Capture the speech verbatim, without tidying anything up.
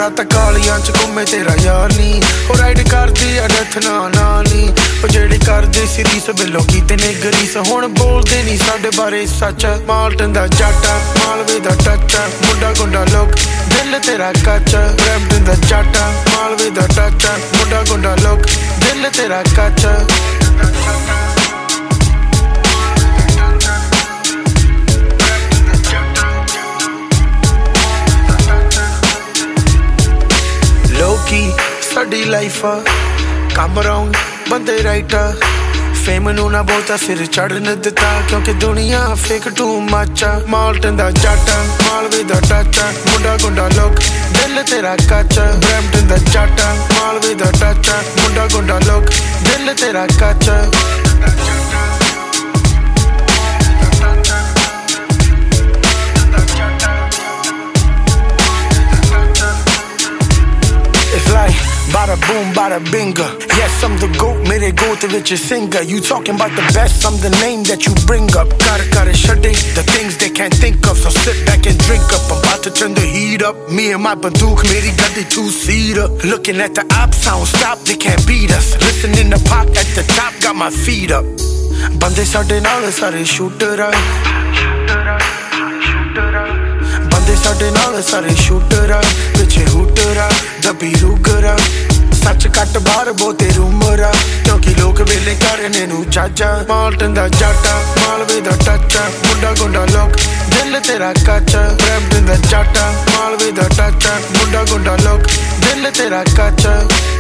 ਰਾਤ ਕਾਲੀਆਂ ਚ ਘੁੰਮੇ ਤੇਰਾ ਯਾਰ ਨੀ ਉਹ ਰਾਈਡ ਕਰਦੀ ਆ ਡੈਥ ਨਾ ਨਾ ਨੀ ਉਹ ਜਿਹੜੀ ਕਰਦੇ ਸੀ ਰੀਸ ਬਿੱਲੋ ਕੀਤੇ ਨੇ ਗਰੀਸ ਹੁਣ ਬੋਲਦੇ ਨੀ ਸਾਡੇ ਬਾਰੇ ਸੱਚ ਮਾਲਟਨ ਦਾ ਜੱਟ ਮਾਲਵੇ ਦਾ ਟੱਚ ਮੁੰਡਾ ਗੁੰਡਾ ਲੋਕ ਦਿਲ ਤੇਰਾ ਕੱਚ ਬਰੈਂਪਟਨ ਦਾ ਜੱਟ ਮਾਲਵੇ ਦਾ ਟੱਚ ਮੁੰਡਾ ਗੁੰਡਾ ਲੋਕ ਦਿਲ ਤੇਰਾ ਕੱਚ ਲੋਕੀ ਸਾਡੀ ਲਾਈਫ ਆ ਕੰਮ ਰੌਂਗ ਬੰਦੇ ਰਾਈਟ ਆ ਫੇਮ ਨੂੰ ਨਾ ਬਹੁਤਾ ਸਿਰ ਚੜ੍ਹਨ ਦਿੱਤਾ ਕਿਉਂਕਿ ਦੁਨੀਆ ਫੇਕ ਟੂ ਮੱਚ ਮਾਲਟਨ ਦਾ ਜੱਟ ਮਾਲਵੇ ਦਾ ਟੱਚ ਮੁੰਡਾ ਗੁੰਡਾ ਲੋਕ ਦਿਲ ਤੇਰਾ ਕੱਚ ਬਰੈਂਪਟਨ ਦਾ ਜੱਟ ਮਾਲਵੇ ਦਾ ਟੱਚ ਮੁੰਡਾ ਗੁੰਡਾ ਲੋਕ ਦਿਲ ਤੇਰਾ ਕੱਚ Bada boom, bada binga. Yes, I'm the GOAT, mere goat ਵਿੱਚ singer. You talking about the best, I'm the name that you bring up. Gotta, gotta shut it, the things they can't think of. So sit back and drink up, I'm about to turn the heat up. Me and my bandook, meri gaddi two-seater. Looking at the ops, I don't stop, they can't beat us. Listening to pop at the top, got my feet up. Bande ਸਾਡੇ ਨਾਲ ਸਾਰੇ shooter ਆ ਬੰਦੇ ਸਾਡੇ ਨਾਲ ਸਾਰੇ shooter ਆ ਪਿੱਛੇ hooter ਆ ਦੱਬੀ ਰੂਗਰ ਆ ਸੱਚ ਕੱਟ ਬਾਹਰ ਬਹੁਤੇ ਰੂਮਰ ਆ ਕਿਉਂਕਿ ਲੋਕ ਵੇਲੇ ਕਰਨੇ ਨੂੰ ਚਾਚਾ ਮਾਲਟਨ ਦਾ ਜੱਟ ਮਾਲਵੇ ਦਾ ਟੱਚ ਮੁੰਡਾ ਗੁੰਡਾ ਲੋਕ ਦਿਲ ਤੇਰਾ ਕੱਚ ਬਰੈਂਪਟਨ ਦਾ ਜੱਟ ਮਾਲਵੇ ਦਾ ਟੱਚ ਮੁੰਡਾ ਗੁੰਡਾ ਲੋਕ ਦਿਲ ਤੇਰਾ ਕੱਚ